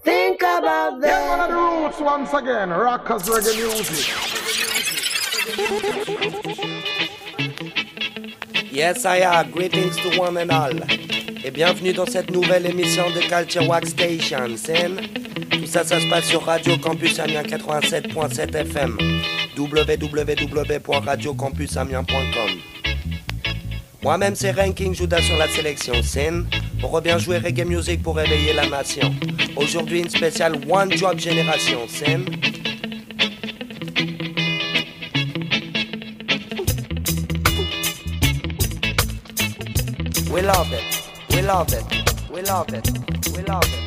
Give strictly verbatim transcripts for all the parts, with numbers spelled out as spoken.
Think about that. Yeah, one of the roots once again. Rockers reggae music. Yes, I am. Greetings to one and all. Et bienvenue dans cette nouvelle émission de Culture Wax Station. Scène. Tout ça, ça se passe sur Radio Campus Amiens quatre-vingt-sept point sept F M. w w w point radio campus amiens point com. Moi-même, c'est Ranking Judas sur la sélection scène. On revient jouer reggae music pour réveiller la nation. Aujourd'hui, une spéciale One Drop Génération scène. We love it, we love it, we love it, we love it.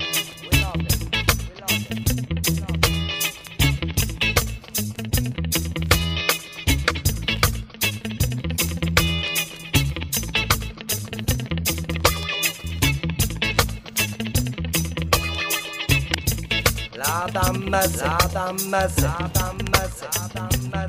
La dame, la dame, la dame, la dame.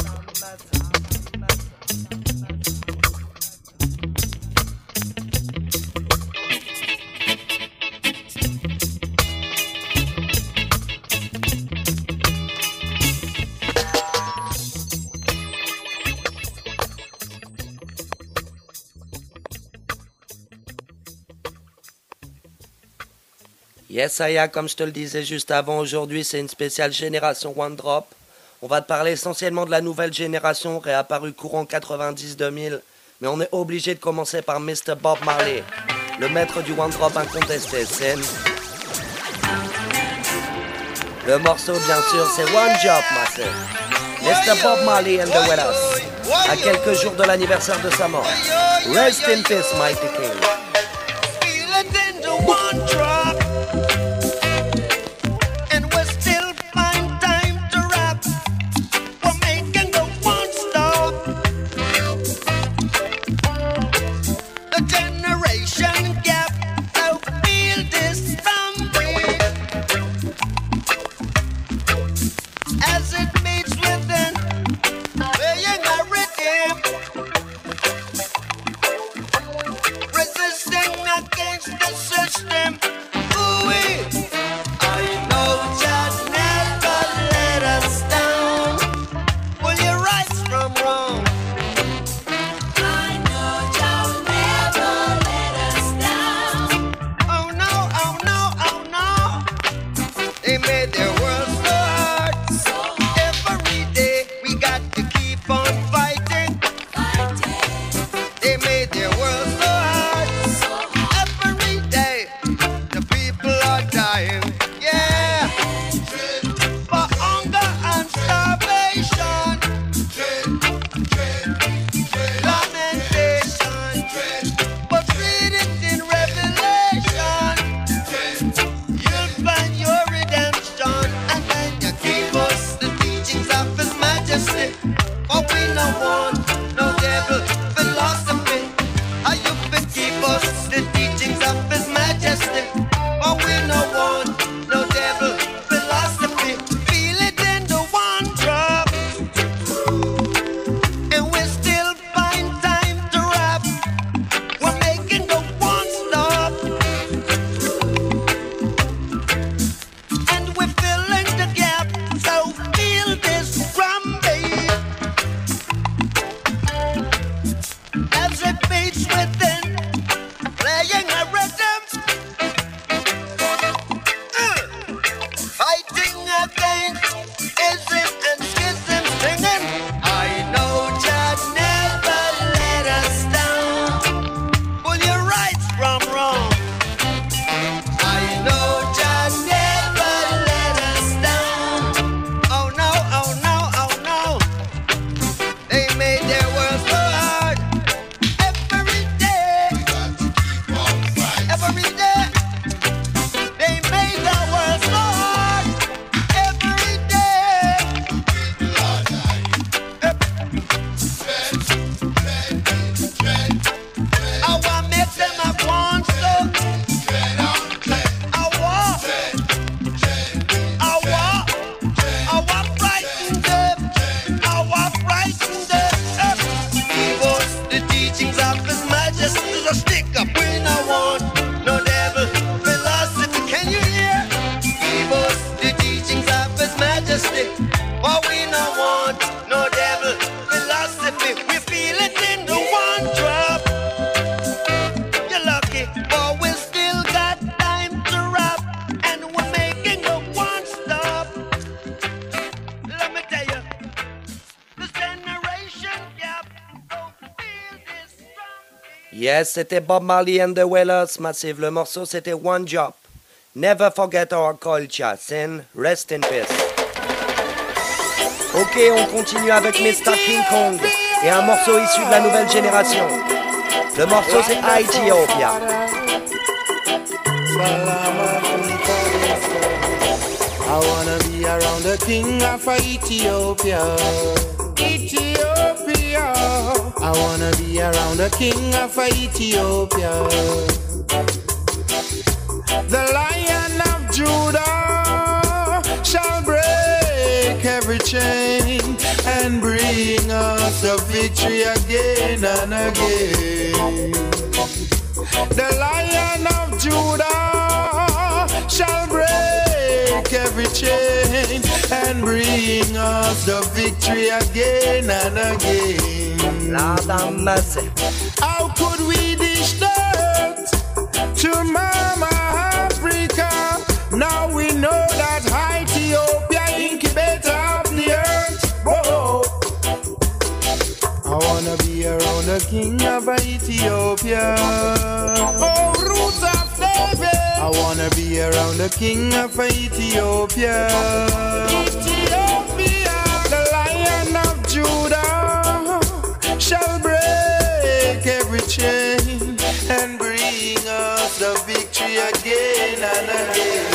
Yes, Aya, comme je te le disais juste avant, aujourd'hui c'est une spéciale génération One Drop. On va te parler essentiellement de la nouvelle génération réapparue courant quatre-vingt-dix deux mille, mais on est obligé de commencer par mister Bob Marley, le maître du One Drop incontesté. Scène. Le morceau, bien sûr, c'est One Job, ma sœur. mister Bob Marley and the Wailers, à quelques jours de l'anniversaire de sa mort. Rest in peace, Mighty King. Yes, c'était Bob Marley and the Wailers, Massive. Le morceau, c'était One Job. Never forget our culture, Sin. Rest in peace. Ok, on continue avec mister King Kong et un morceau issu de la nouvelle génération. Le morceau, c'est Ethiopia. I wanna be around the king of Ethiopia. Ethiopia. I wanna be around the king of Ethiopia. The Lion of Judah shall break every chain and bring us the victory again and again. The Lion of Judah shall break every chain and bring us the victory again and again. Lord have mercy. How could we dish dirt to Mama Africa? Now we know that Ethiopia incubator of the earth. Whoa. I wanna be around the king of Ethiopia. Oh, root of David. I wanna be around the king of Ethiopia. Ethiopia, the Lion of Judah shall break every chain and bring us the victory again and again.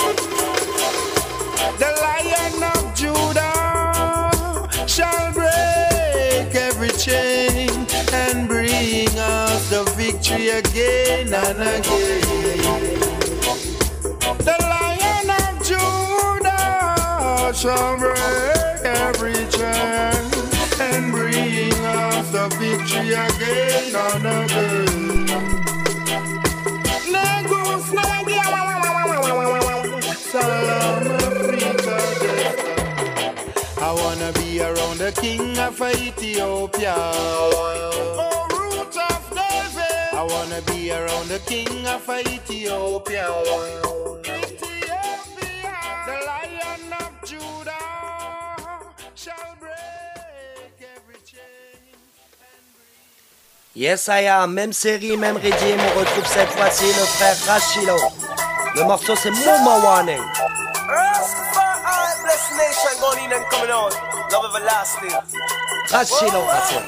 The Lion of Judah shall break every chain and bring us the victory again and again. The Lion of Judah shall break every chain and bring us the victory again and again. Negus, I wanna be around the king of Ethiopia. Oh, root of David. I wanna be around the king of Ethiopia. Ethiopia, the Lion of Judah shall break every chain. Yes, I am. Même série, même régime. On retrouve cette fois-ci le frère Rachilo. Le morceau, c'est Momo Warning. Rastafari, blessed nation, going in and coming out. Love everlasting. Rachilo, Rachilo.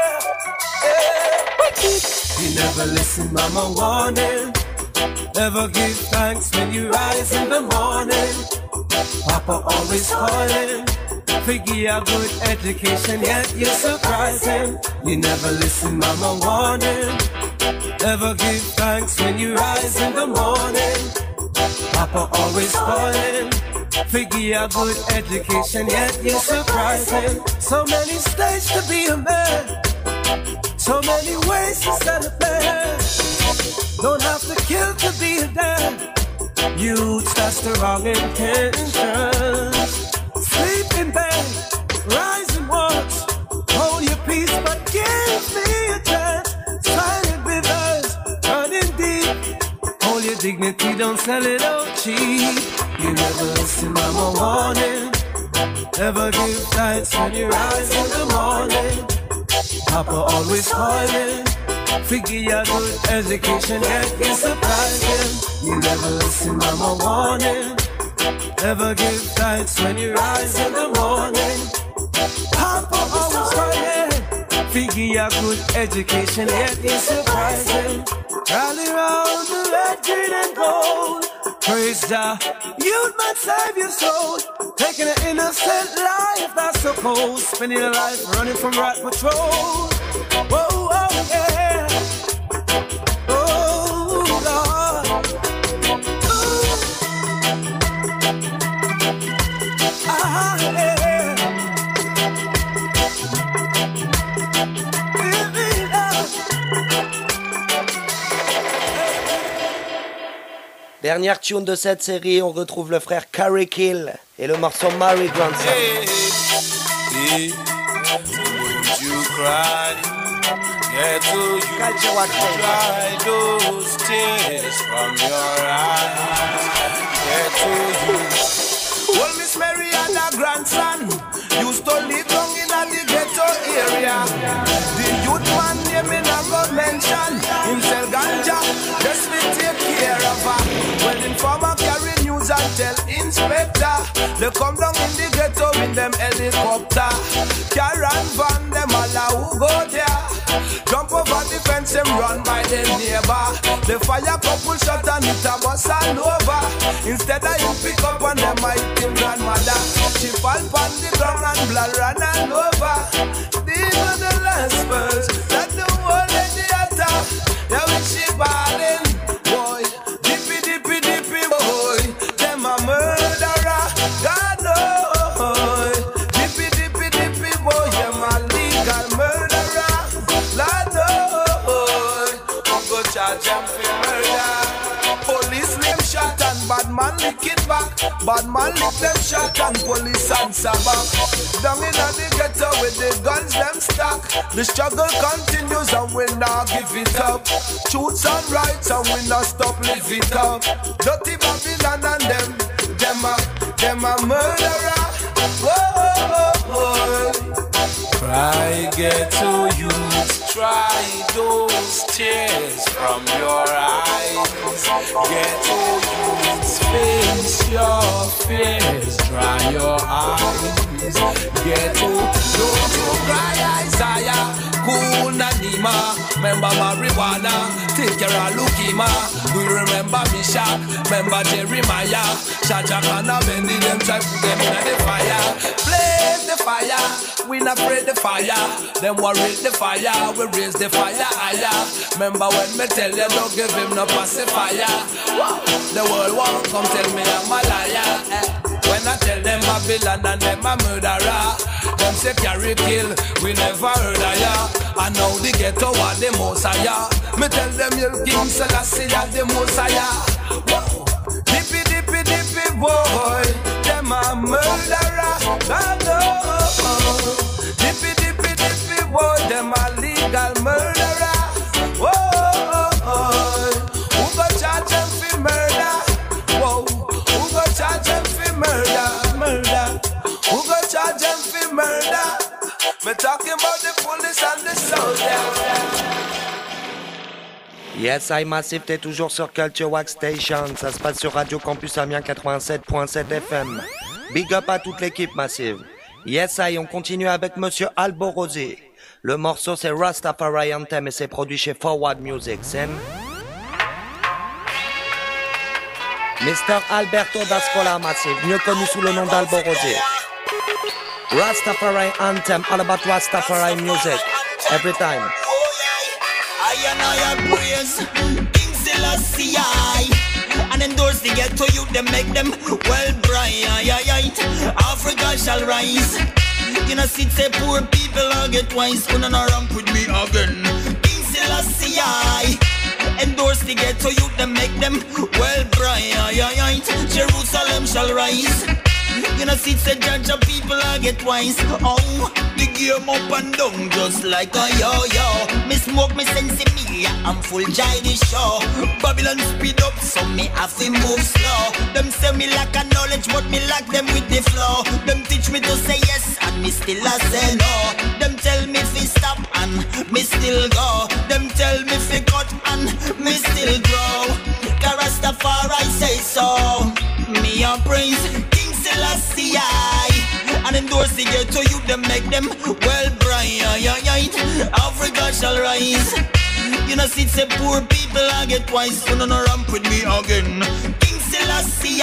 You never listen, mama warning. Never give thanks when you rise in the morning. Papa always calling. Figure a good education, yet you're surprising. You never listen, mama warning. Never give thanks when you rise in the morning. Papa always calling. Figure a good education, yet you're surprising. So many stages to be a man. So many ways to celebrate. Don't have to kill to be a dad. Youth, that's the wrong intention. Sleep in bed, rise and watch. Hold your peace, but give me a chance. Silent rivers, running deep. Hold your dignity, don't sell it out cheap. You never listen, mama warning. Never give thanks when you rise in the morning. Papa always calling. Figure your good education, yet you're surprising. You never listen, mama warning. Never give thanks when you rise in the morning. Papa always calling. Figure your good education, yet you're surprising. Rally round the red, green and gold. Praise Jah, you'd might save your soul. Taking an innocent life, that's so cold. Spending a life running from rat patrol. Whoa, oh yeah. Oh Lord. Ooh. Ah yeah. Give it up. Dernière tune de cette série, on retrouve le frère Carrie Kill et le morceau Mary Grandson. Hey, hey, would you cry? Get to you dry those tears from your eyes. Get to you. Well, Miss Mary and her grandson used to live down in the ghetto area. The youth man name in a go mention. They come down in the ghetto in them helicopter. Car and van, them all who go there. Jump over the fence, them run by the neighbor. The fire couple shot and it a bus all over. Instead of him pick up on them, I hit him grandmother. She fall on the ground and blood run all over. These are the last words that the whole lady utter. Yeah, when she ballin', boy, dippy dippy dippy boy, them a murderer, God knows. Dippy dippy dippy boy, them a legal murderer, Lord knows. I'm go charge them for murder. Police name shot and bad man lick it back. Bad man lick them shot and police answer back. Down in the ghetto with the guns them stack. The struggle continues and we not give it up. Truths and rights and we not stop live it up. Dirty Babylon and them, them a, them a murderer. Whoa, whoa, whoa. Cry ghetto youth, try those tears from your eyes. Ghetto youth, face your fears, dry your eyes. Ghetto, don't you cry, Isaiah. Cool Nanima, remember marijuana, take care of Lukima. We remember Mishak, remember Jeremiah. Shadrach and Abednego, them try put them in the fire. Blaze the fire, we not afraid the fire. Them worry the fire, we raise the fire higher. Remember when me tell you don't give him no pacifier. Wow. The world won't come tell me I'm a liar. Eh. When I tell them Babylon and them a murderer, them say carry kill, we never heard of ya. I know the ghetto are the Messiah. Me tell them your King Selassie are the Messiah. Whoa. Dippy dippy dippy boy, them a murderer. I know. Dippy dippy dippy boy, them a legal murderer. Whoa. Who go charge them for murder? Whoa. Who go charge them for murder? Murder. Who go charge them for murder? Me talking about the police and the soldiers. Yes, I Massive, t'es toujours sur Culture Wax Station. Ça se passe sur Radio Campus Amiens quatre-vingt-sept point sept F M. Big up à toute l'équipe Massive. Yes, I, on continue avec Monsieur Albo Rosé. Le morceau c'est Rastafari Anthem et c'est produit chez Forward Music. C'est Mister Alberto D'Ascola Massive, mieux connu sous le nom d'Albo Rosé. Rastafari Anthem, all about Rastafari music, every time. I and I praise King Selassie and endorse the ghetto youth, them make them well bright. Africa shall rise. You know, sit say poor people all get wise. Gonna not ramp with me again. King Selassie endorse the ghetto youth, them make them well bright. Jerusalem shall rise. You know, sit say judge of people I get wise. Oh, the game up and down just like a yo-yo. Me smoke me sense me, I'm full jai this show. Babylon speed up, so me have to move slow. Them say me lack a knowledge, but me lack them with the flow. Them teach me to say yes, and me still a say no. Them tell me fi stop, and me still go. Them tell me fi cut, and me still grow. Rastafari say so. Me a praise King Selassie and endorse the ghetto youth, them make them well bright. Africa shall rise. You know, see say poor people I get wise. So no no ramp with me again. King Selassie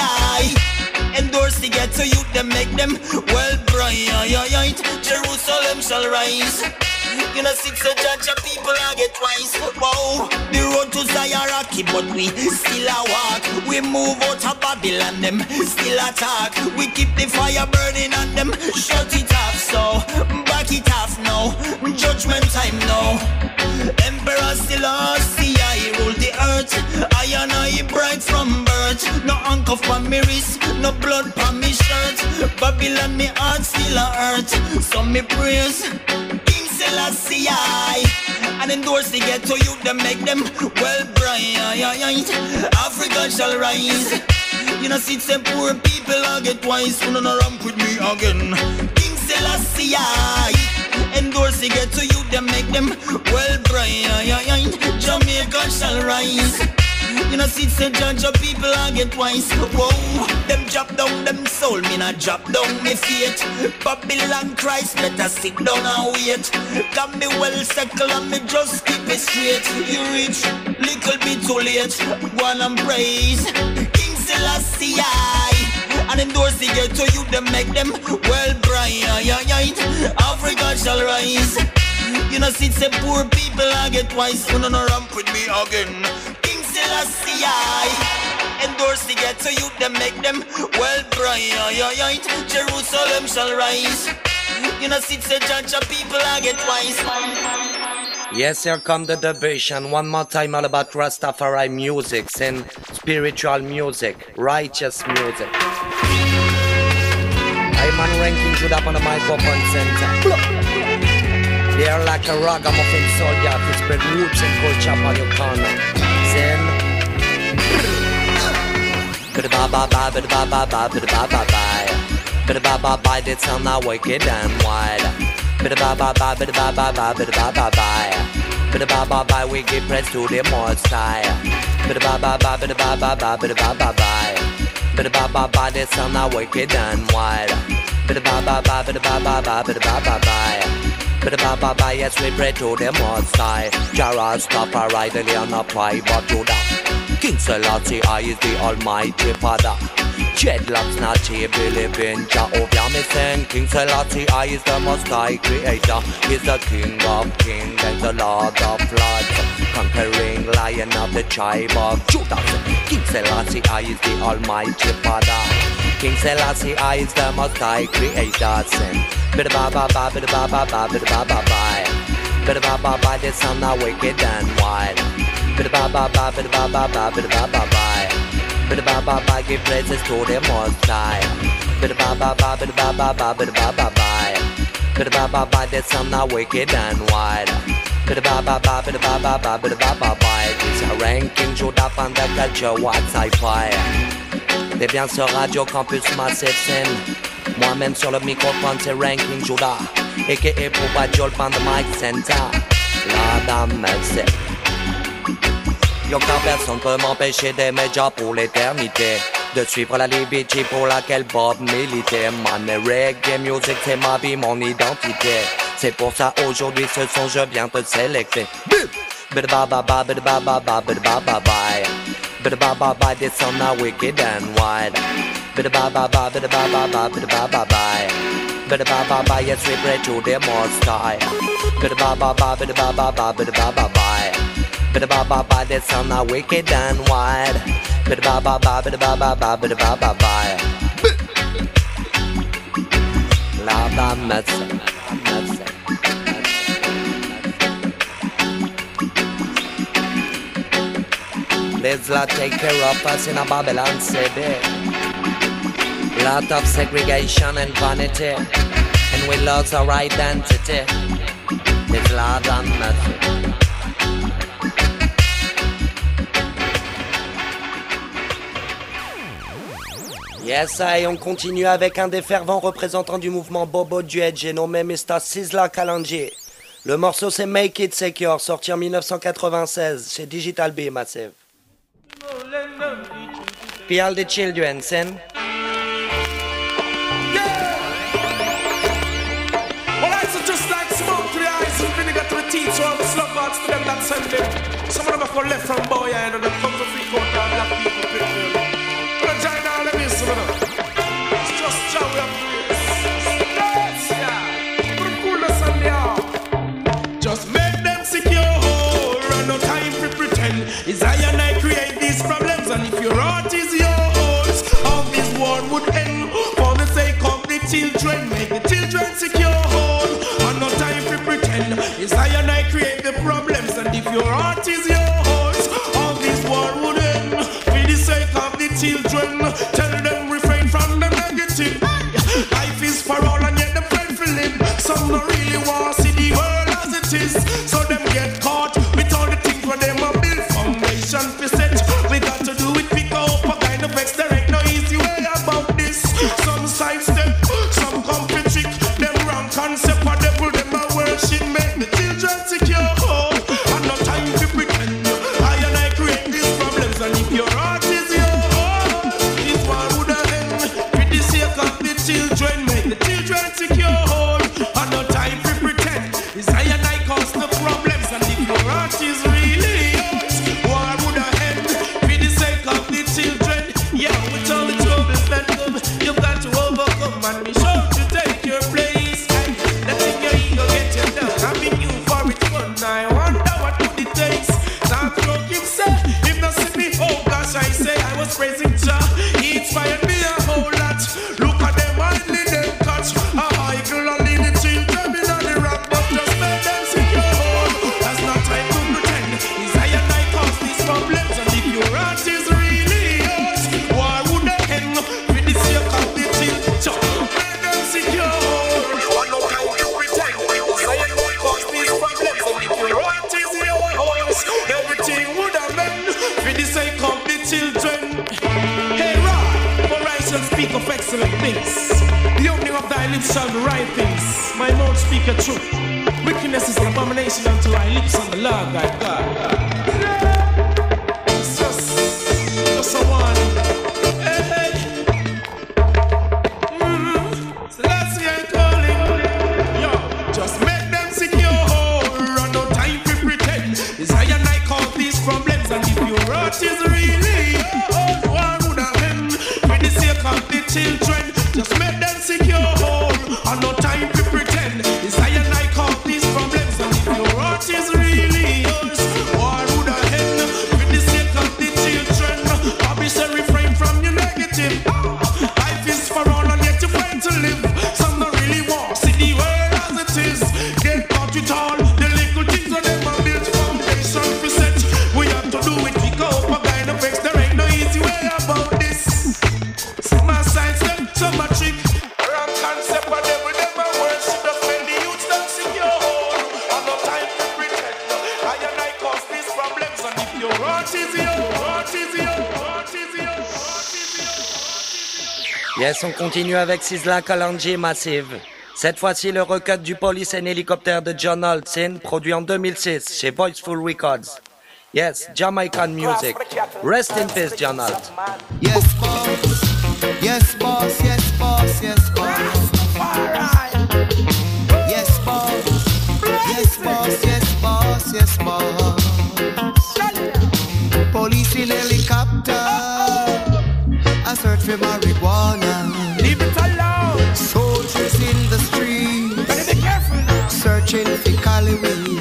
endorse the ghetto youth, them make them well bright. Jerusalem shall rise. You know, six a judge of people I get wise. Wow, the road to Zion rocky, but we still a walk. We move out of Babylon, them still attack. We keep the fire burning on them, shut it off. So back it off now, judgment time now. Emperor Selassie, I rule the earth. I and I bright from birth. No anchor for me wrist, no blood for me shirt. Babylon me heart still a hurt. So me praise King Selassie and endorse the ghetto youth, them make them well bright. Africa shall rise. You know, see some poor people I get wise. So no ramp with me again. King Selassie endorse the ghetto youth, them make them well bright. Jamaica shall rise. You know, see some judge of people I get wise. Whoa, them drop down them soul, me not drop down me fate. Babylon Christ, better sit down and wait. Got me well settled and me just keep it straight. You reach, little bit too late. Go on and praise King Selassie I. And endorse the girl to you, them make them well bright. Africa shall rise. You know, since the poor people I get twice. You know, no ramp with me again. King Selassie I. Endorse the girl to you, them make them well bright. Jerusalem shall rise. You know, since the judge of people I get twice. Yes, here come the division. One more time all about Rastafari music and spiritual music, righteous music. I'm on ranking Judah on the microphone center. They are like a ragamuffin soldier to spread roots and culture upon your corner. Then ba-da-ba-ba-ba, ba-da-ba-ba-ba, ba-da-ba-ba-ba. Ba-da-ba-ba-ba, that sound now wicked and wild. Ba-da-ba-ba-ba, ba-da-ba-ba-ba, ba-da-ba-ba-ba. Ba-da-ba-ba-ba, we give praise to the Most High. Ba-da-ba-ba-ba, ba-da-ba-ba-ba, ba-da-ba-ba-ba. Ba-da-ba-ba-ba, that sound now wicked and wild. Ba-da-ba-ba-ba, ba-da-ba-ba-ba, ba-da-ba-ba-ba. Ba-da-ba-ba-ba, yes, we pray to the Most High. Jah Rastafari, the Lion of tribe of Judah. King Selassie I is the Almighty Father. Dreadlocks not here, believe in Jehovah, me sing. King Selassie I is the Most High Creator. He's the King of Kings and the Lord of Lords, conquering Lion of the tribe of Judah. King Selassie I is the Almighty Father. King Selassie I is the Most High Creator. Sing. Ba-da-ba-ba-ba, ba-da-ba-ba-ba, ba-da-ba-ba-ba. Ba-da-ba-ba-ba, the sound now wicked and wild. Ba-da-ba-ba-ba, ba-da-ba-ba-ba, ba-da-ba-ba-ba. Ba-da-ba-ba-ba, give praises to the Most High. Ba-da-ba-ba-ba, ba-da-ba-ba-ba, ba-da-ba-ba-ba. Ba-da-ba-ba-ba, the sound now wicked and wild. Ba-da-ba-ba-ba, ba-da-ba-ba-ba, ba-da-ba-ba-ba. It's a ranking Judah on the culture, what's hi-fi. T'es bien sur Radio Campus Massive Scène. Moi-même sur le microphone, c'est Ranking Judah. A K A pour Bajol Band Mike Center. La dame, c'est. Yo, car personne peut m'empêcher d'aimer Jah pour l'éternité. De suivre la liberté pour laquelle Bob militait. Man, mais reggae music, c'est ma vie, mon identité. C'est pour ça aujourd'hui, ce son, je viens te sélecter. Bida-ba-ba-ba, bida-ba-ba-ba, bida-ba-ba-ba. Bida-ba-ba-ba, this sound now wicked and wild. Bida-ba-ba-ba, bida-ba-ba-ba, bida-ba-ba-ba. Bida-ba-ba-ba, yes, we pray to the Most High. Bida-ba-ba-ba, bida-ba-ba-ba, bida-ba-ba-ba. Bida-ba-ba-ba, that sound now wicked and wild. Bida-ba-ba-ba, bida-ba-ba-ba, bida-ba-ba-ba. La dame, let's la take care of us in a Babylon city. Lot of segregation and vanity, and we lost our identity. It's la dame. Yes, et on continue avec un des fervents représentants du mouvement Bobo Duet, j'ai nommé mister Sizzla Kalonji. Le morceau c'est Make It Secure, sorti en dix-neuf cent quatre-vingt-seize chez Digital B Massive. P L the children, sen. Yeah! Well, I so just like smoke to the eyes and vinegar to the teeth, so all the slug gods to them that send them. Some of them have got left from boy and them come to freak out all black people picture. But I join all them is, it's just Jah we have to do. Yes, yeah. Put the coolness on the arm. Just make them secure, run no time to pretend. Is I and I create these problems, and if your heart is yours, all this war would end. For the sake of the children, make the children secure, and no time to pretend. Is I and I create the problems, and if your heart is yours, all this war would end. For the sake of the children, tell them refrain from the negative. Life is for all, and yet them friend for live. Some don't really want to see the world as it is, so them get caught with all the things where them are built foundation for set. We got to do it, pick up a kind of X. There ain't no easy way about this. Some sidestep, some come for trick. Them wrong speak of excellent things. The opening of thy lips shall be right things. My mouth speak a truth. Wickedness is an abomination unto thy lips on the Lord thy God. It's just, just a one. Hey, hey. Mm-hmm. So that's the I'm calling. Yo, just make them secure. Run no time to pretend. It's I and I cause these problems. And if your heart is really oh, war would have end. With the sake of the children, just make them secure. And no time to pretend. It's I and I cause these problems. And if your heart is really yours, war would have end. With the sake of the children, Bobby say refrain from your negative. Life is for all and yet you find to live. Some don't really want see the world as it is. Get caught with all the little things that them are built foundation for set. We have to do it, we go up a kind of fix. There ain't no easy way about this. Some are science, them, some are trick. Wrong concept, but them with them are worship. Just when the youth don't see your hole. And no time to pretend. I and I cause these problems. And if your heart is your heart is your heart is your heart is your. Yes, on continue avec Sizzla Kalonji Massive. Cette fois-ci, le recut du Police and Helicopter de John Olsen, produit en deux mille six chez Voiceful Records. Yes, Jamaican music. Rest in peace, John Holt. Yes, boss. Yes, boss. Yes, boss. Yes, boss. Yes, boss. Yes, boss. Yes, boss. Yes, boss. Police in helicopter. I search for marijuana. Leave it alone. Soldiers in the streets. Better be careful now. Searching for Cali weed.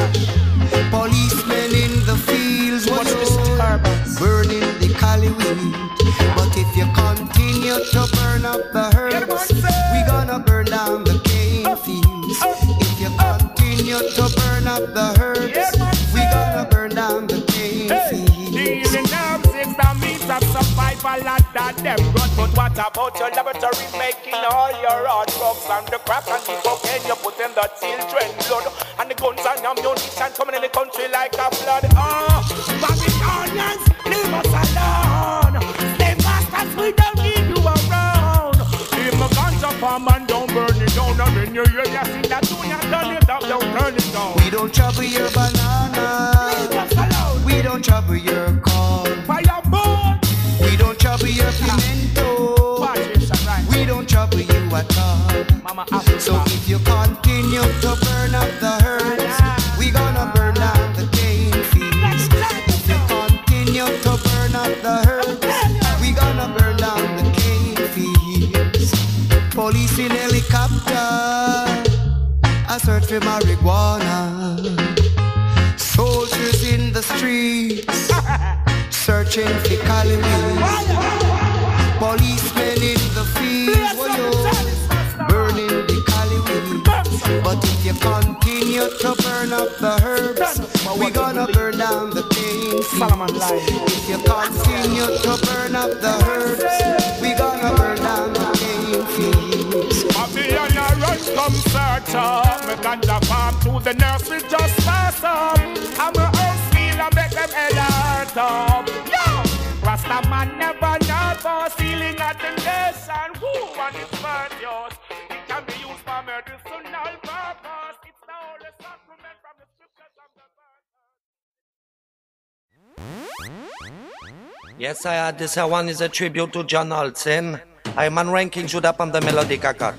Policemen in the fields. What's were disturbance? burning the Cali weed. But if you continue to burn up the herbs, we gonna burn down the cane fields. If you continue to burn up the herbs, we gonna burn down the cane fields. Dealing herbs is the means of survival and that them run. But what about your laboratory making all your hard drugs and the crack and the cocaine you put in the children blood and the guns and ammunition coming in the country like a flood. Oh, Babylonians, leave us alone. Slave masters, we don't need you around. Leave my ganja farm and don't burn it down. And then you hear you see that tune and turn it down, don't turn it down. We don't trouble your banana. Leave us alone. We don't trouble your corn. Fireball. We don't trouble your pimento. Watch this and right. We don't trouble you at all. Mama Africa. So if you continue to burn up the herbs, we gonna burn down the cane fields. If you continue to burn up the herbs, we gonna burn down the cane fields. Police in helicopter, I search for marijuana. Soldiers in the streets, searching for Cali weed. Policemen in the fields, whoa, yo, burning the Cali weed. But if you continue to burn up the herbs, we gonna burn down the cane fields. If you continue to burn up the herbs, we gonna burn down the cane fields. Babylon a run come search up. Me ganja farm to the nursery just pass up. I'm a house feel and make them head hurt up. Yo! Rasta man never know for stealing at the nation. Who and it's virtuous. It can be used for medicinal purpose. It's the only sacrament from the scriptures of the verse. Yes, I had this one is a tribute to John Olsen. I'm on ranking should up on the melodic accord.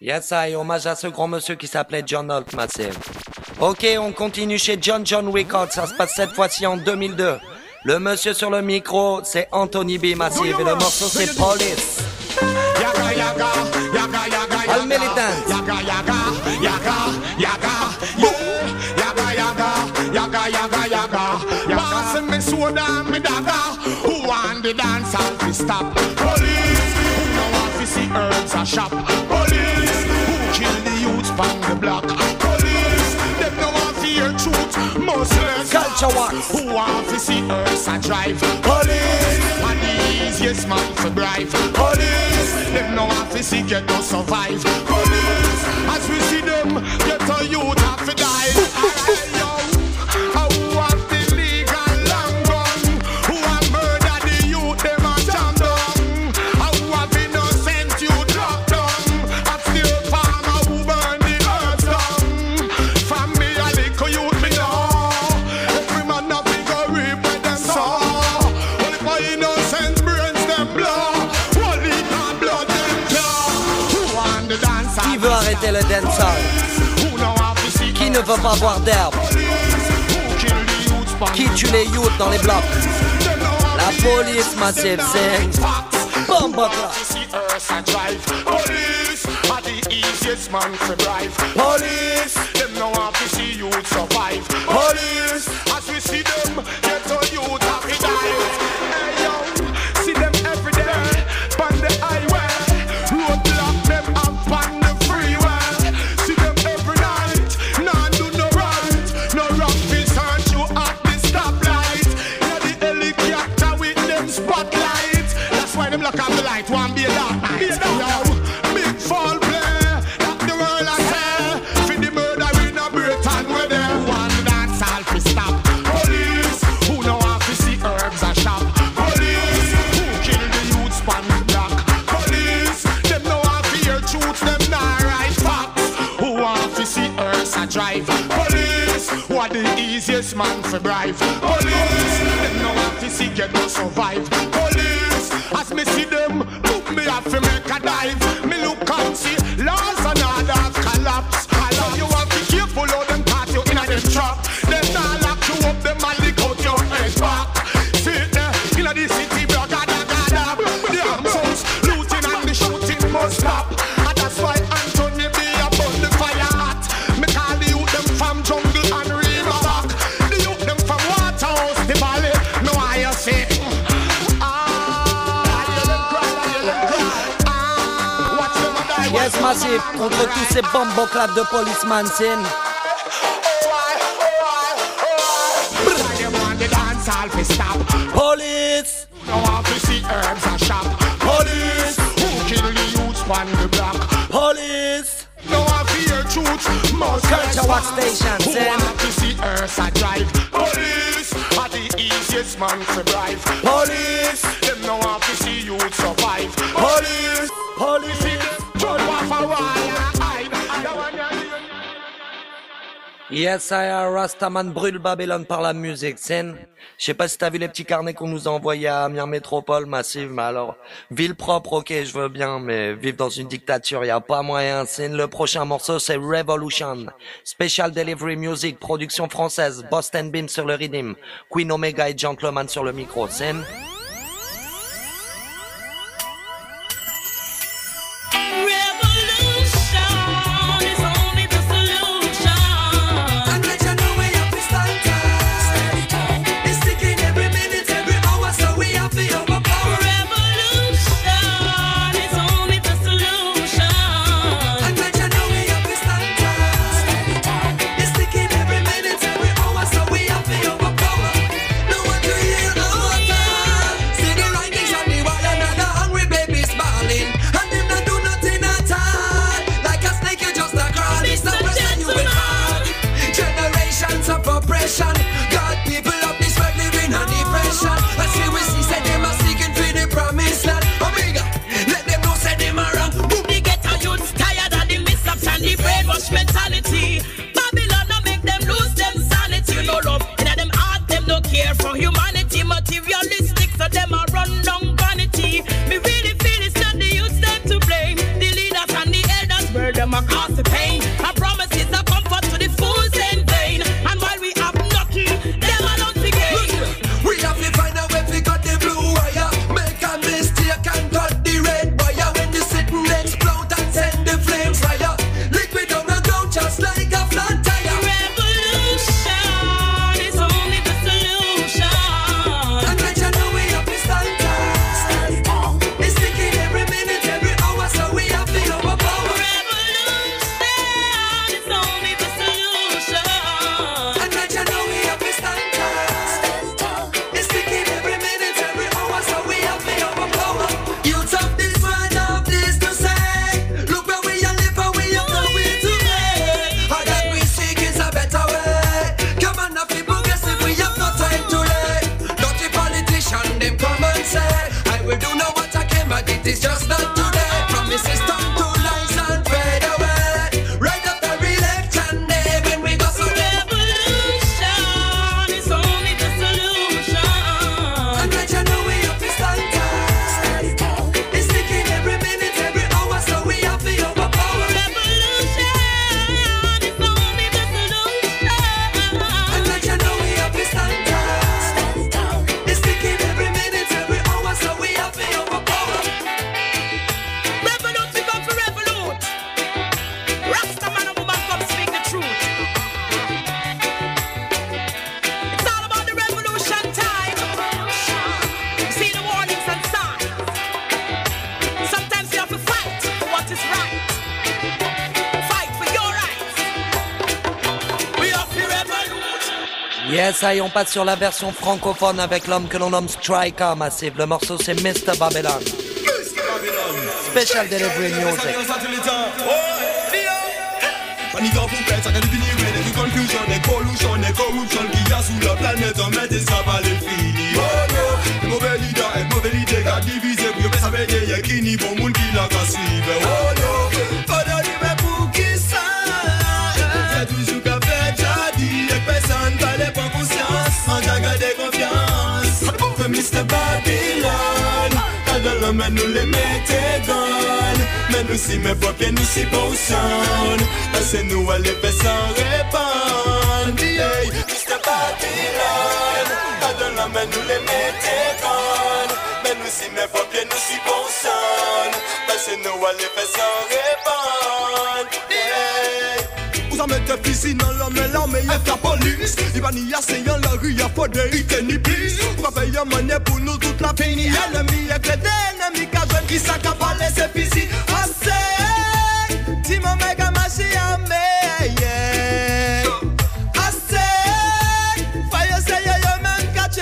Yes, I, hommage à ce grand monsieur qui s'appelait John Holt, Massive. Ok, on continue chez John John Records, ça se passe cette fois-ci en deux mille deux. Le monsieur sur le micro, c'est Anthony B, Massive, et le morceau c'est Police. Yaga yaga, yaga yaga, All militant. Yaga yaga, yaga yaga, yeah. Yaga yaga, yaga yaga yaga. Passing me soda and me dagger. Who want the dance and fi stop? Police. Who know want fi see herbs a shop? Police. Who kill the youths from the block? Police. Them know want fi hear truth. Muslims. Culture Wax. Who want fi see herbs a drive? Police. And the easiest man fi bribe. Police. Them know want fi see get to survive. Police. As we see them get a youth have to die. Alright, yo. Who want the legal long gun? Who want murder the youth them a jam down? Who have innocent youth locked down? And still farmer who burn the earth down. From me a little youth me know. Every man a big a reap with them sow. Only for innocent brains them blow. Only for blood them claw. Who want the dance? Qui veut arrêter le dancehall? Who know how to see? Qui ne veut pas boire d'herbe? Qui tue les youths dans les blocs? La police, Massive, c'est Bomba Police are the easiest man to drive. Police, them know how to see youth survive. Police, as we see them, get on youth happy dive. Hey yo, see them every day, on the highway. Roadblock them up on the freeway. See them every night, nah do no right. No rock this hurt you at the stoplight. Yeah, the helicopter with them spotlight. That's why them lock up the light, one be a dark night. Be a dark night. Big fall play, that the world I say. For the murder in a Britain where they want dance all fi stop. Police, who know how to see herbs a shop. Police, who kill the youths pan the block. Police, them know how to hear truth, them not right facts. Who want to see herbs a drive. Police, who are the easiest man for bribe. Police, them know how to see get to survive. Police, as me see them, look me have to make a dive. Me look and see laws and orders collapse. So you have to be careful how them caught you in a them trap. Them not lock you up, them a lick out your head back. See there, in a the city, bro, gada gada. The arms house, looting and the shooting must stop. And that's why Anthony B upon the fire hot. Me call the youth them from jungle and river back. The youth them from Waterhouse, the valley. No I you say. Yes, Massive, contre tous ces bomboclaps de policeman, sin. Police! Now have to see herbs and shop. Police! Who kill the youths on the block? Police! Now have to hear truth. Most Culture Wax Station, who sin. have to see herbs and drive. Police are the easiest man to drive. Police! Them now have to see youth survive. Police! Police! Jump off a wall and hide. Yes, I am Rastaman brûle Babylone par la musique, scène. Je sais pas si t'as vu les petits carnets qu'on nous a envoyés à Amiens Métropole, Massive, mais alors, ville propre, ok, je veux bien, mais vivre dans une dictature, y a pas moyen, scène. Le prochain morceau, c'est Revolution. Special Delivery Music, production française, Boston Bean sur le rhythm, Queen Omega et Gentleman sur le micro, scène. Yes, ça y est, on passe sur la version francophone avec l'homme que l'on nomme Striker Massive. Le morceau c'est mister Babylon. Special Delivery Music. Panique en poupette, ça gagne fini, mais des confusion, des pollution, des corruption qui y a sous la planète, on met des sables et fini. Oh no, les mauvais leaders, les mauvais leaders qui a divisé, puis on savait des yeux qui n'y vont, moun qui l'a qu'à suivre. Oh no, pas de mais pour qui ça? C'est toujours qu'à faire, j'ai dit, et personne va les prendre conscience, on a gardé confiance. Que mister Babylon, t'as de l'homme, nous les mettez dans. Mais nous si mes papiers, nous si bon sound. Parce que nous allons faire sans répondre. Hey, mister Babylon, pas de l'homme, mais nous les mettez dans. Mais nous si mes papiers, nous si bon sound. Parce que nous allons faire sans répondre. Hey. Vous en mettez piscine dans l'homme et l'armée et la police. Il va n'y assez dans la rue, y'a pas de hit ni plus. Vous va payer monnaie pour nous toute la fini. Ennemi avec les ennemis qui jeune qui s'accapare les épiciers. Assez, si mon mec a marché à me, yeah. Assez, faille essayer yo même catché,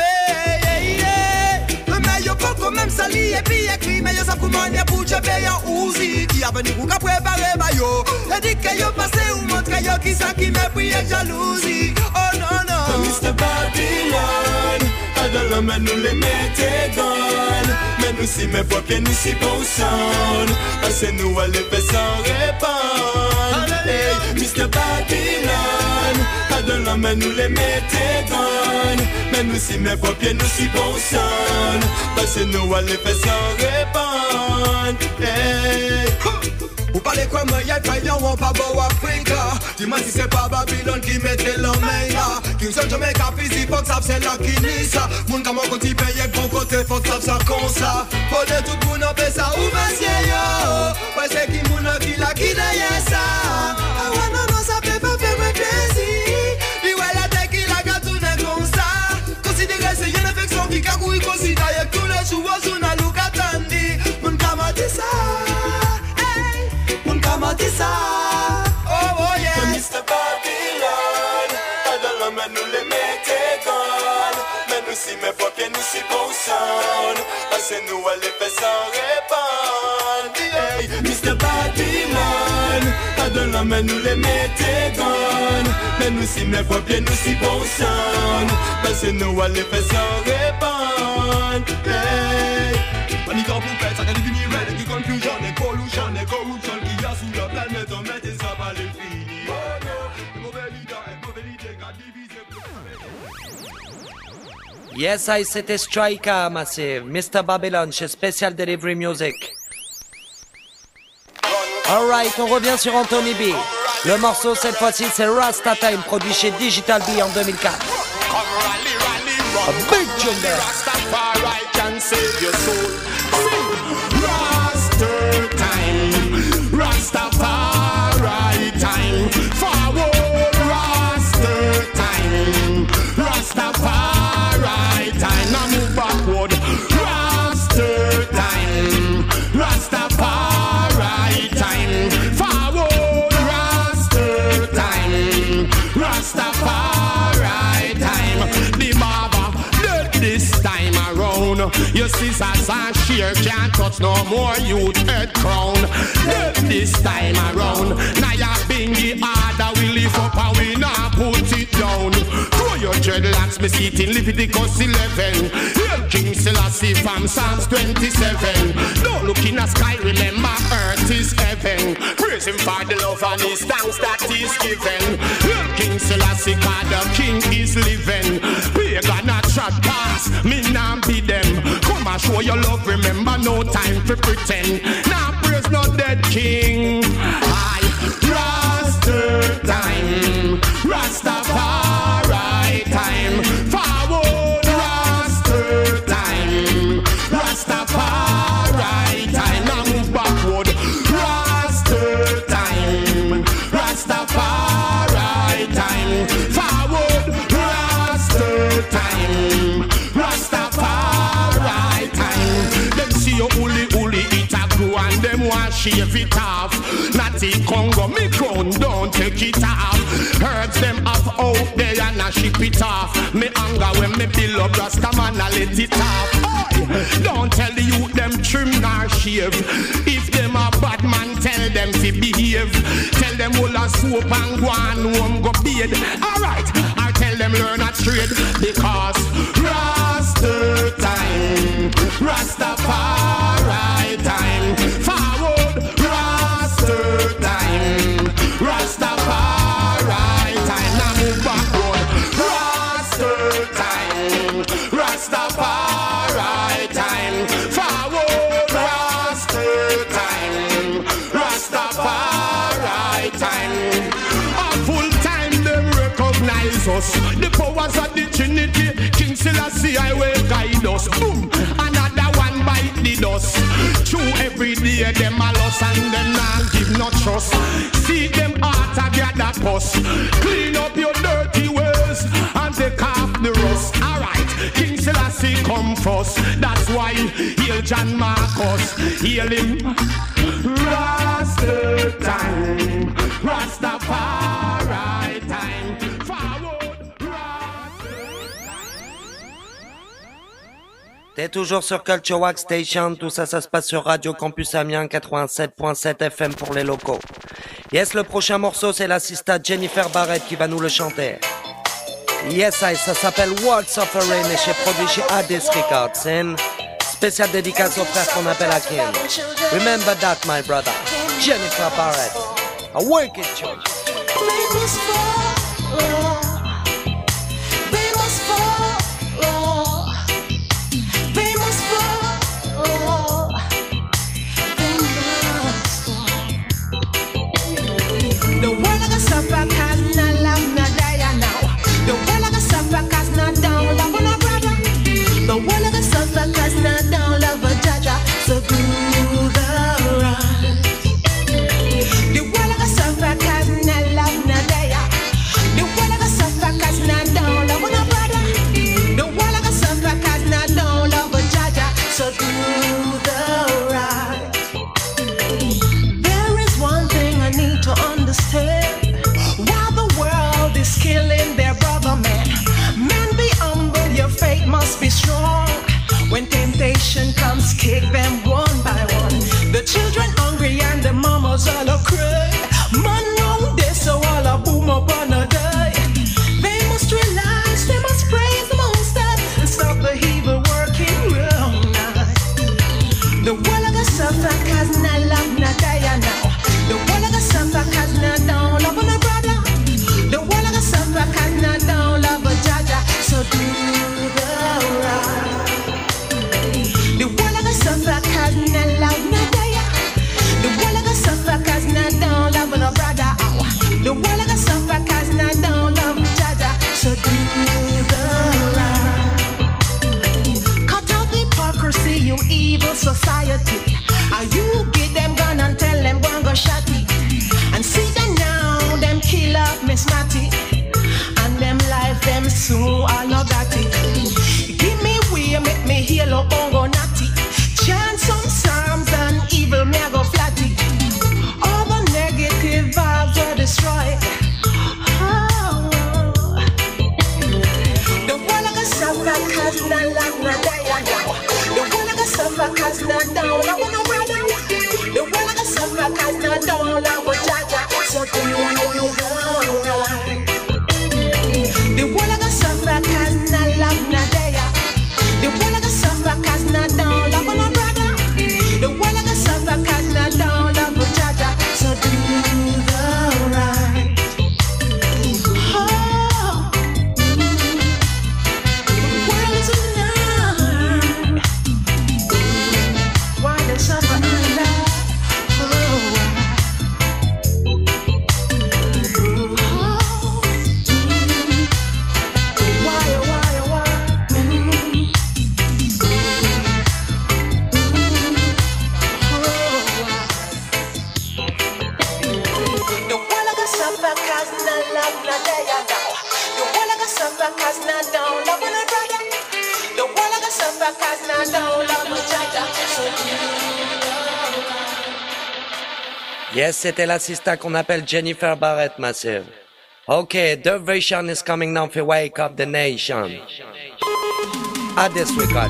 yeah. Mais yo pas quand même sali et puis écrit. Mais yo sa commande pour cheper y'a ouzi. Qui a venu pour qu'à préparer ba yo. Et dit que yo passé ou montre yo qui ça qui me prie et jalousie. Oh non non, mister Babylon, pas de l'homme nous les mettez dans. Mais nous si mes papiers nous si bon sound. Parce que nous allons faire sans répondre. Hey, mister Babylon, pas de l'homme nous les mettez dans. Mais nous si mes papiers nous si bon sound. Parce que nous allons faire sans répondre. Hey. Vous parlez quoi, moi, y'a pas y'a on pas beau Africa. Dis-moi si c'est pas Babylone qui mettrait l'homme là. Kingston, Jamaica, Fizzy, Fox, c'est la qui nie ça. Moun comme on continue payer bon côté, Fox, ça comme ça. Faut de tout moun en fait ça, ou monsieur yo. Ouais, c'est qui moun en qui la qui d'ailleurs ça. Ah ouais, non, non, ça fait pas faire plaisir. Puis ouais, la tête qui la gâte tout n'est comme ça. Considérez, c'est une infection qui a couru, considérez tous les jours, on a l'ouk attendu. Moun comme on dit ça. Comment dit ça? Oh, oh, yeah. Que mister Babylon, pas de l'homme, nous les mettez dans. Mais nous si mes papiers, nous si bon sound. Parce que nous allons faire sans répondre. Hey, mister Babylon, pas de l'homme, nous les mettez dans. Mais nous si mes papiers, nous si bon sound. Parce que nous allons faire sans répondre. Hey. Panique en poupette, ça gagne fini, red, qui confusion, des pollution, des corruption, qui y a sous la planète, on met des sables et fini. Oh non, le mauvais leader, le mauvais leader, qui a divisé. Yes, I c'était Striker Massive, mister Babylon chez Special Delivery Music. Alright, on revient sur Anthony B. Le morceau cette fois-ci c'est Rasta Time, produit chez Digital B en deux mille quatre. A big tune there. Rastafari can save your soul. Rasta time, Rastafari time. Forward, Rasta time, Rastafari time. Now move backward, Rasta time, Rastafari time. Forward, Rasta time, Rastafari time. The Baba this time around. Your sisters and share can't touch no more youth head crown. This time around. Now ya bingy harder we lift up and we not put it down. Throw your dreadlocks, me see it in Leviticus eleven. Hail King Selassie from Psalms twenty-seven. Don't look in the sky, remember earth is heaven. Praise him for the love and his thanks that he's given. Hail King Selassie, God the King is living. Pagan not shot pass, me nah be them. Come and show your love, remember no time to pretend. Now nah, praise no dead king. I Rasta time, Rastafari time. Forward Rasta time, Rastafari time. Now move backward, Rasta time, Rastafari time. Forward Rasta time, Rastafari time. Them see your uli uli it a grow and them want shave it off. Not it Congo, me crown don't take it off. Herbs them up out there and I ship it off. Me anger when me build up Rasta man I let it off. Oi, don't tell the youth them trim nor shave. If them a bad man, tell them to behave. Tell them all a soap and go on home go bathe. Alright, I tell them learn a trade. Because Rasta time, Rastafari time. Forward, Rasta time, Rastafari time. Now move backward, Rasta time, Rastafari time. Forward, Rasta time, Rastafari time. A full time them recognize us. The powers of the Trinity, King Selassie I will guide us. Boom, another one bite the dust. True every day them a loss and them not give no trust. See them heart a gather pus. Clean up your dirty ways and take off the rust. Alright, King Selassie come first. That's why heal John Marcus. Heal him. Rasta time, Rastafari time. Forward, Rasta time. T'es toujours sur Culture Wax Station, tout ça, ça se passe sur Radio Campus Amiens quatre-vingt-sept point sept F M pour les locaux. Yes, le prochain morceau, c'est la sista Jennifer Barrett qui va nous le chanter. Yes, I, ça s'appelle Waltz of a Rain et c'est produit chez Addis Records. C'est une spéciale dédicace au frère qu'on appelle Akin. Remember that, my brother. Jennifer Barrett. A wicked tune. The world like a suffer cause not love, not die now. The world like a suffer cause not down love on a brother. The world like a suffer cause not down love a jaja. So do the right. The world like a suffer cause not love, not die. The world like a suffer cause not down love on a brother. The world like a suffer cause not down love a jaja. So do the right. There is one thing I need to understand. While the world is killing their brother man, man be humble, your faith must be strong. When temptation comes, kick them one by one. The children hungry and the mamas all a cry. Man know this, so all a boom up on a day. They must realize, they must praise the Most High and stop the evil working wrong now. The world like a suffer cause not love, not die now. The world like a suffer cause not down love on a brother. The world like a suffer cause not down love a jaja. So do the right. The world like a suffer cause not love, not die. The world like a suffer cause not down love on a brother. The world like a suffer cause not down love a jaja. So do the right. Cut out the hypocrisy, you evil society. Are you get them gun and tell them go and go shotty? And see them now, them kill up Miss Matty. And them life, them soon are not got it. Give me way, make me heal up and go natty. Chant some psalms and evil me I go flatty. All the negative vibes are destroyed. Oh. The world like a suffer cause not love, not die now. The world like a suffer cause not down, I wanna brother. The world like a suffer cause not down, I wanna jaja. So do you wanna know right? The world like a suffer cause not love, not die. The world like a suffer cause not down, I wanna brother. The world like a suffer cause not down, I wanna jaja. So do the right. Oh, the world is alive. Why they suffer and love? Oh, why, why, why? The world like a suffer cause not love, not die now. The world like a suffer cause not down love on a brother. The world like a suffer cause not down love on jaja. So Yes, c'était l'assistant qu'on appelle Jennifer Barrett, massive. Okay, the version is coming now for Wake Up the Nation. At this record.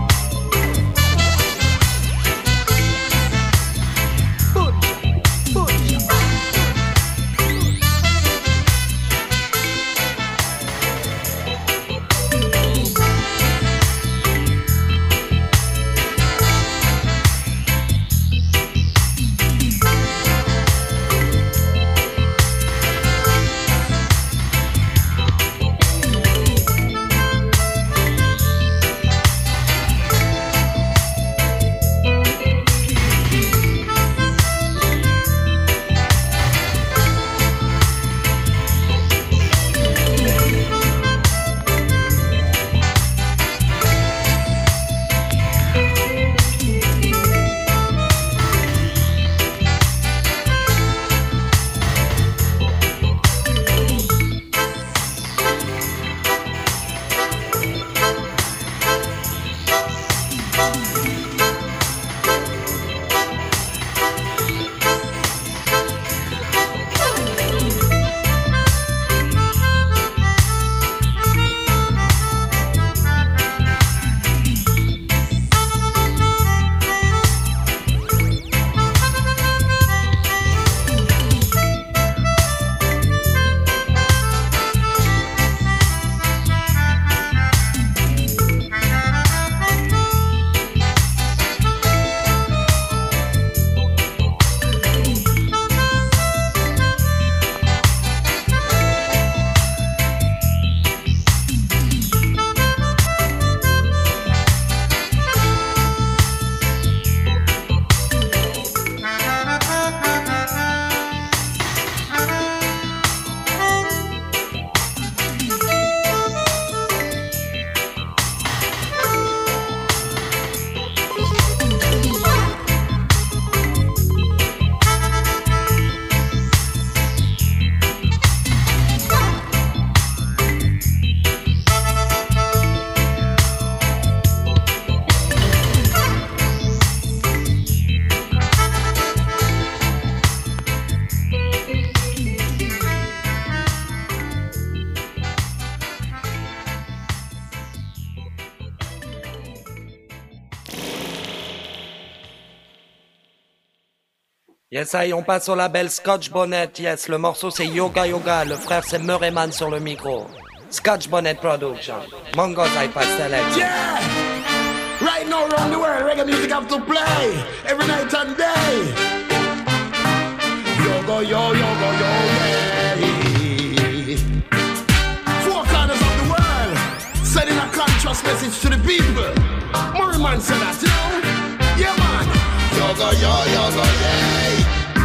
Yes, ça y est, on passe au label Scotch Bonnet. Yes, le morceau c'est Yoga Yoga. Le frère c'est Murrayman sur le micro. Scotch Bonnet Production. Mongo's iPad Select. Yeah! Right now around the world, reggae music have to play every night and day. Yoga, yo, yoga, yo, yeah. Four corners of the world, sending a contrast message to the people. Murrayman said that, you know? Yeah, man. Yoga, yo, yoga, yeah.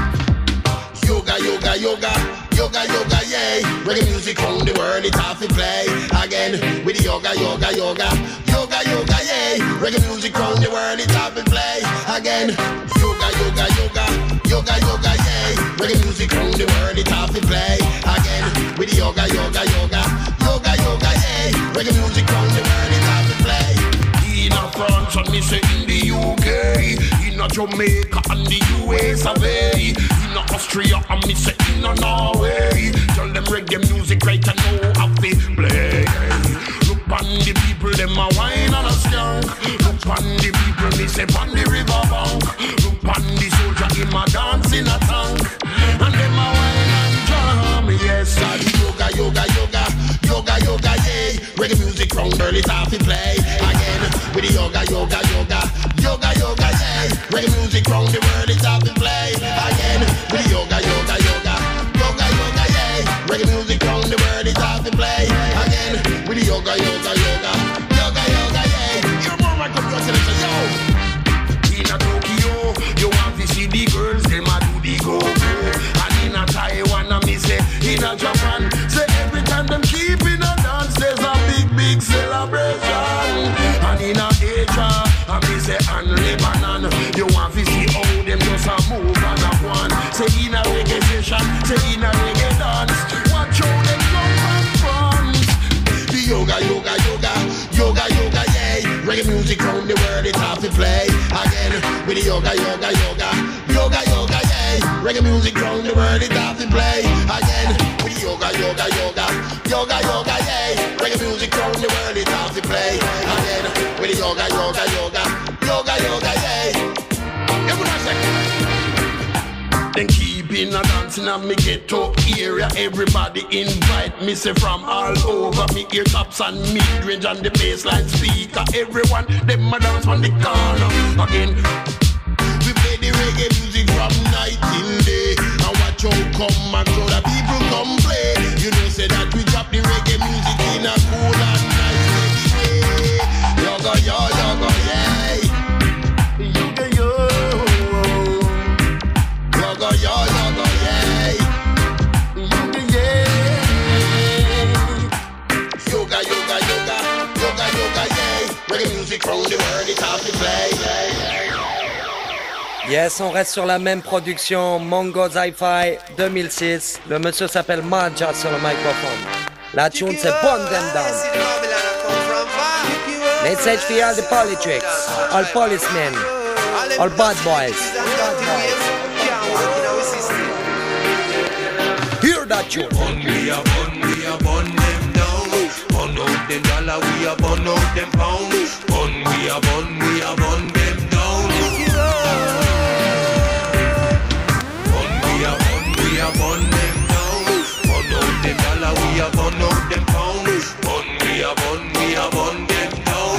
Yoga, yoga, yoga, yoga, yoga, yeah. Reggae music on the world, it have to play again with the yoga, yoga, yoga, yoga, yoga, yeah. Reggae music on the world, it have to play again. Yoga, yoga, yoga, yoga, yoga, yeah. Reggae music on the world, it have to play again with the yoga, yoga, yoga, yoga, yoga, yeah. Reggae music on the world, it have to play. In a France and me say in the U K, in a Jamaica and the U S of A, in a Austria and me say in a Norway. Tell them reggae music right and know how to play. Look on the people, them a wine and a skunk. Look on the people, me say on the river bank. Look on the soldier, him a dance in a tank. And them a wine and drum, yes. And yoga, yoga, yoga, yoga, yoga, yeah. Reggae music round girl, it have to play again with the yoga, yoga, yoga, yoga, yoga, yeah. Reggae music round the world, it have to play again with the yoga, yoga, yoga, yoga, yoga, yeah. Reggae music round the world, it have to play again with the yoga, yoga, yoga, yoga, yoga, yeah. You're more like a person, yo. In a Tokyo, you want to see the girls, them a do the go-go. And in a Taiwan, I me say, in a Japan, say every time them keep in a dance, there's a big, big celebration. And in a Asia, I me say, and Lebanon, you want to see how them just a move and a one. Say in a reggae session, say in a reggae dance, watch how them come from France. The yoga, yoga, yoga, yoga, yoga, yeah. Reggae music round the world, it have to play again with the yoga, yoga, yoga, yoga, yoga, yeah. Reggae music round the world, it have to play again with the yoga, yoga, yoga, yoga, yeah. Reggae music around the world, it has to play. And then with the yoga, yoga, yoga, yoga, yoga, yeah. You could have said. Then keeping a dancing and me ghetto area. Everybody invite me say from all over. Me ear tops and mid-range and the bassline speaker. Everyone, them a dance on the corner. Again, we play the reggae music from night till day. And watch how come and show the people come play. You know say that we drop the reggae music in a cool and nice way. Yoga, yo, yoga, yeah. Yoga, yo. Yoga, yo, yoga, yeah. Yoga, yeah. Yoga, yoga, yoga, yoga, yoga, yeah. Reggae music from the world, it's hard to play. Yes, on reste sur la même production, Mongo's Hi-Fi deux mille six. Le monsieur s'appelle Maja sur le microphone. La tune c'est Burn Them Down. Message for all the politics, all policemen, all bad boys. Hear that tune. Burn we a burn, we a burn them down. Burn out them dollar, we a burn out them pound. Burn we a burn, we a burn them down. Burn we a burn, we a burn them down. Burn out them dollar, we a burn out them pound. Burn we a burn, we a burn them down.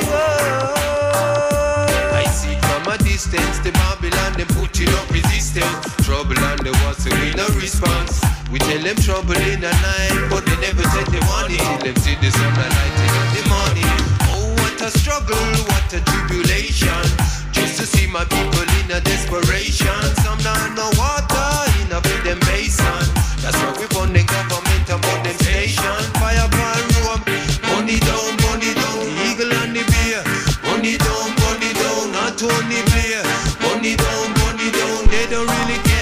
I see from a distance the Babylon, they putting up resistance. Trouble and the war, so we no response. We tell them trouble in the night, but they never take the money. Till them see the sun and lighting up the morning. Oh, what a struggle, what a tribulation. Just to see my people in a desperation. Some not no water, enough with them basin. That's why we burn the government and burn them station. Fire burn Rome, burn it down, burn it down. The eagle and the bear, burn it down, burn it down. Not only Blair, burn it down, burn it down. They don't really care.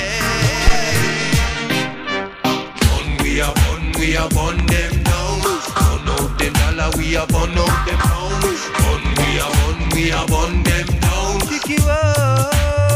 We a burn, we a burn them down. Burn out them dollar, we a burn out them pound. Burn, we a burn, we a burn them down. Kick you up.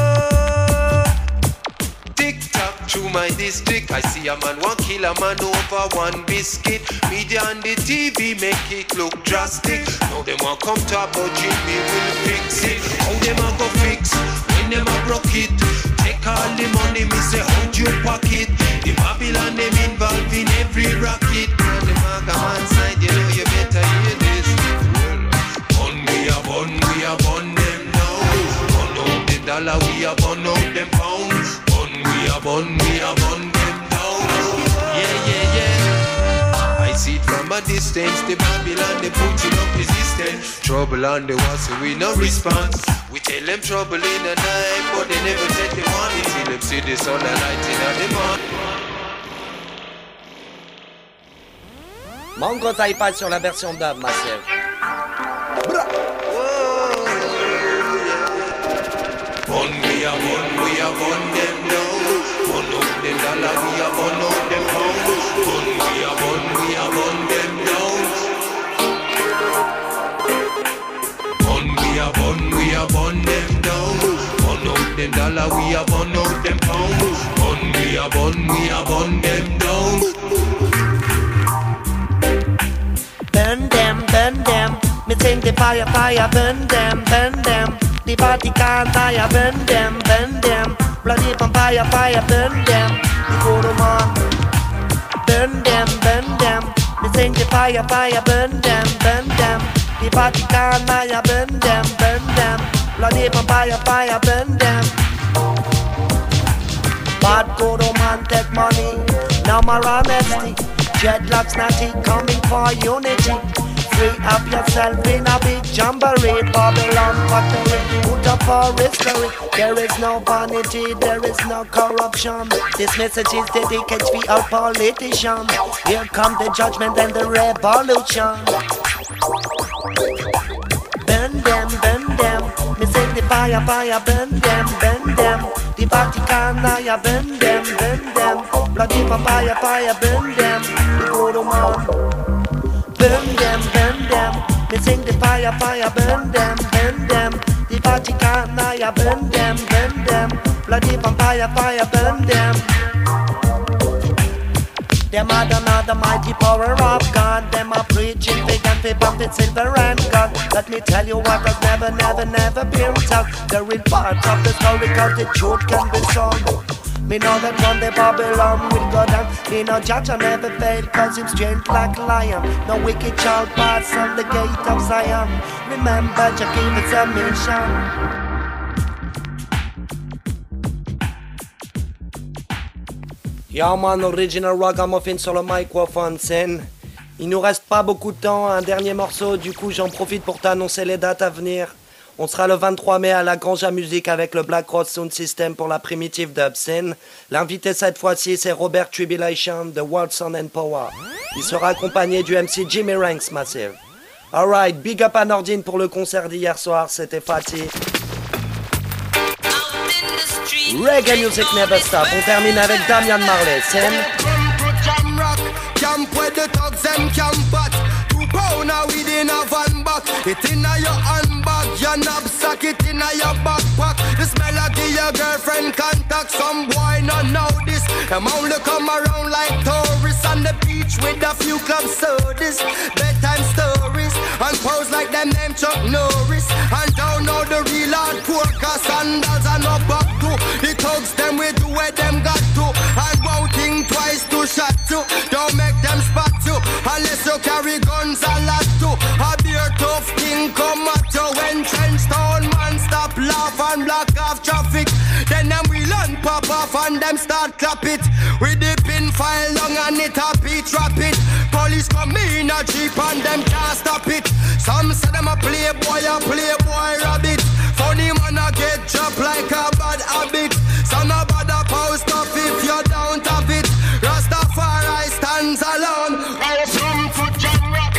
Tick tock through my district. I see a man one kill a man over one biscuit. Media and the T V make it look drastic. Now them want come talk about Jimmy will fix it. How them a go fix when them a broke it? Take all the money, me say hold your pocket. The Babylon them involved in every rocket. On the Maga man side, you know you better hear this. Burn we a burn, we a burn them down. Burn out the dollar, we a burn out them pound. Burn we a burn, we a burn them down. Yeah, yeah, yeah. I see it from a distance. The Babylon they putting up resistance. Trouble on the wall, so we no response. We tell them trouble in the night, but they never take the money. Till them see the sun and lighting on the morning. Mongo's Hi-Fi sur la version dub, Massive. Burn we a burn, we a burn them down. Burn out them dollar, we a burn out them pound. Burn we a burn, we a burn them down. Burn we a burn, we a burn them down. Burn out them dollar, we a burn out them pound. Burn we a burn, we a burn them down. Burn them, burn them. Me sing the fire, fire, burn them, burn them. The Vatican fire, burn them, burn them. Bloody vampire, fire, burn them. The Guru man, burn them, burn them. Me sing the fire, fire, burn them, burn them. The Vatican fire, burn them, burn them. Bloody vampire, fire, burn them. Bad Guru man take money, now my honesty. Dreadlocks natty coming for unity. Free up yourself in a big jamboree. Babylon factory, put up for history. There is no vanity, there is no corruption. This message is dedicated to our politicians. Here come the judgment and the revolution. Burn them, burn them. Me sing the fire, fire, burn them, burn them. The Vatican, fire, burn them, burn them. Bloody fire, fire, burn them. The Guru man, burn them, burn them. Me sing the fire, fire, burn them, burn them. The Vatican, fire, burn them, burn them. Bloody fire, fire, burn them. Them are the, not the mighty power of God. Them are preaching big and big bumping silver and gold. Let me tell you what has never, never, never been told. The real part of the story, cause the truth can be sold. Me know that one day Babylon will go down. Me no judge I never fail, cause him strength like lion. No wicked shall pass on the gate of Zion. Remember, Jah gave us a mission. Yeah man, original ragamuffin sur le microphone scène. Il nous reste pas beaucoup de temps, un dernier morceau, du coup j'en profite pour t'annoncer les dates à venir. On sera le vingt-trois mai à la Grange à Musique avec le Black Cross Sound System pour la Primitive Dub Scene. L'invité cette fois-ci c'est Robert Tribulation de World Sound and Power. Il sera accompagné du M C Jimmy Ranks Massive. Alright, big up à Nordine pour le concert d'hier soir, c'était Fatih. Reggae music never stop. On termine avec Damian Marley. Scène. Camp where the thugs them camp at. Two pounder within a van back. It inna your handbag, your knapsack, it inna your backpack. The smell of your girlfriend contact. Some boy not know this. Them only come around like tourists on the beach with a few club sodas, bedtime stories, and pose like them name Chuck Norris. And don't know the real hardcore, cause sandals are no back to. The thugs them we do where them got to. And won't think twice to shot to. Don't make them spot you unless you carry guns a lot too. A beer tough thing come at you when trench town man stop laugh and block off traffic. Then them we learn pop off and them start clap it. With the pin file long and it happy trap it. Police come in a jeep and them can't stop it. Some say them a playboy, a playboy rabbit. Funny man a get dropped like a bad habit. Some a bad a post up if you don't have it. Rastafari stands alone. I from to Jam Rock.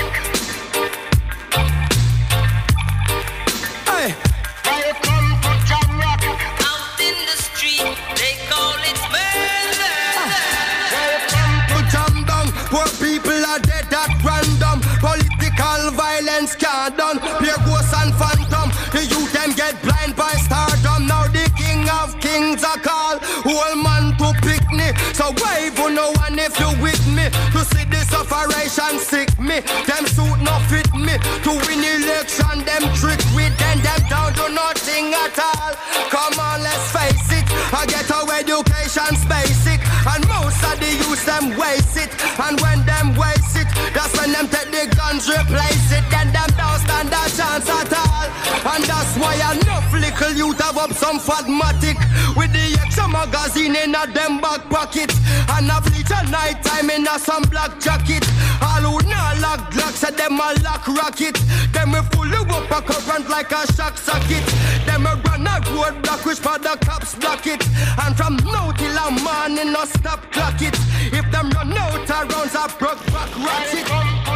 Hey, I come to Jam Rock. Out in the street, they call it murder. I come to Jam down. Poor people are dead at random. Political violence can't done. Pure ghosts and phantom. The youth them get blind by stardom. Now the king of kings are called. Whole man to picnic. So wave on no one if you with me. To see this operation sick me. Them suit no fit me. To win election them trick with them. Them down to nothing at all. Come on let's face it. I get our education's basic. And most of the youth them waste it. And when them waste it, that's when them take the guns replace it. Then them don't stand a chance at all. And that's why enough little youth have up some fatmatic. With the extra magazine in a them back pocket. And a bleach at night time in a some black jacket. All who not lock glocks at them a lock rocket. Them we pull you up a current like a shock socket. Them we run a road block which for the cops block it. And from now till a morning no stop clock it. If them run out of rounds a broke back ratchet.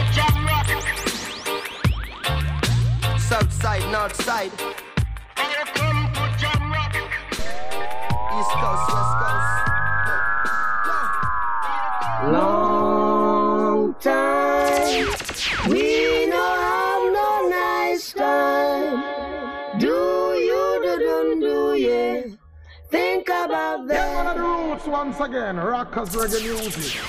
South side, north side. East coast, west coast. Long time we no have no nice time. Do you do do do yeah? Think about that. Yeah, one of the roots once again. Rockers reggae music.